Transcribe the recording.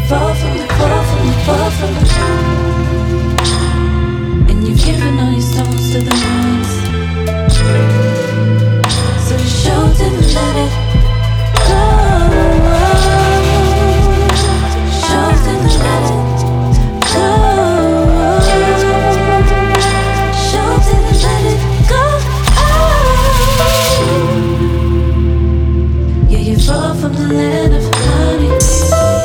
fall from the, fall from the, fall from the. And you've given all your stones to the winds, so the show didn't let it.